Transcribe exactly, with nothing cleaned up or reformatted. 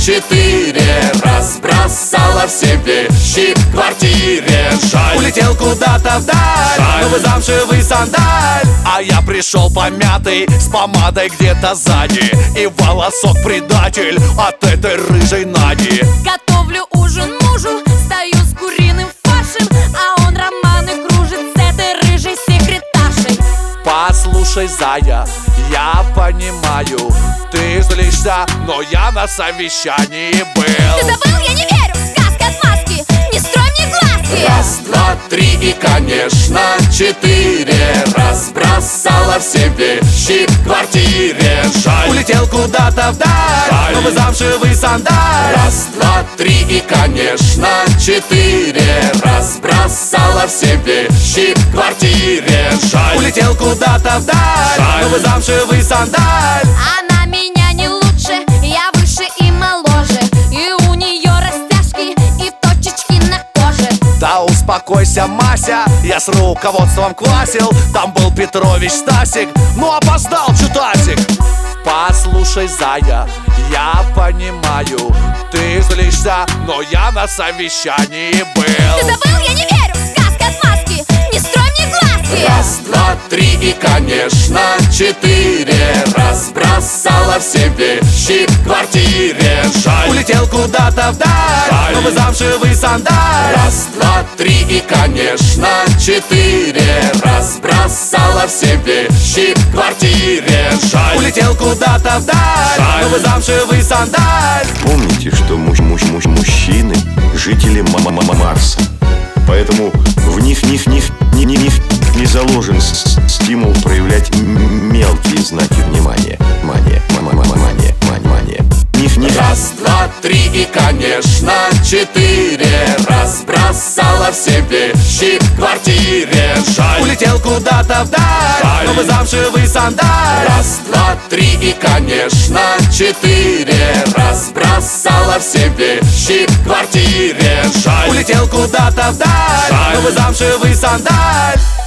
четыре. Разбросала все вещи в квартире. Жаль, улетел куда-то вдаль, жаль, новый замшевый сандаль. А я пришел помятый, с помадой где-то сзади, и волосок предатель от этой рыжей Нади. Готовлю ужин мужу, стою с куриным фаршем, а он романы кружит с этой рыжей секретаршей. Послушай, зая, я понимаю, ты злишься, но я на совещании был. Ты забыл? Я не верю! Сказка отмазки! Не строй мне глазки! раз, два, три и, конечно, четыре. Разбросала все вещи в квартире. Жаль, улетел куда-то вдаль, жаль, новый замшевый сандаль. раз, два, три и, конечно, четыре. Разбросала все вещи в квартире. Жаль, улетел куда-то вдаль, жаль, новый замшевый сандаль. Она меня не лучше, я выше и моложе, и у нее растяжки и точечки на коже. Да успокойся, Мася, я с руководством квасил. Там был Петрович Стасик, ну опоздал чутасик. Послушай, зая, я понимаю, ты злишься, но я на совещании был. Ты забыл? Я не верю! Сказка отмазки! Не строй мне глазки! раз, два, три и, конечно, четыре. Разбросала все вещи в квартире. Жаль, улетел куда-то вдаль, жаль, новый замшевый сандаль. раз, два, три и, конечно, четыре. Разбросала все вещи в квартире. Жаль, улетел куда-то вдаль, жаль, новый замшевый сандаль. Помните, что муж, муж, муж, мужчины – жители м-м-м Марса. Поэтому в них, них, них, них, них не заложен с- стимул проявлять м- мелкие знаки внимания. Мания, мания, мания, мания. Них, них. раз, два, три и, конечно, четыре. Разбросала все вещи в квартире. Жаль, Улетел куда-то вдаль, жаль, новый замшевый сандаль. раз, два, три и, конечно, четыре. Разбросала все вещи в квартире. Жаль, Улетел куда-то вдаль, жаль, новый замшевый сандаль.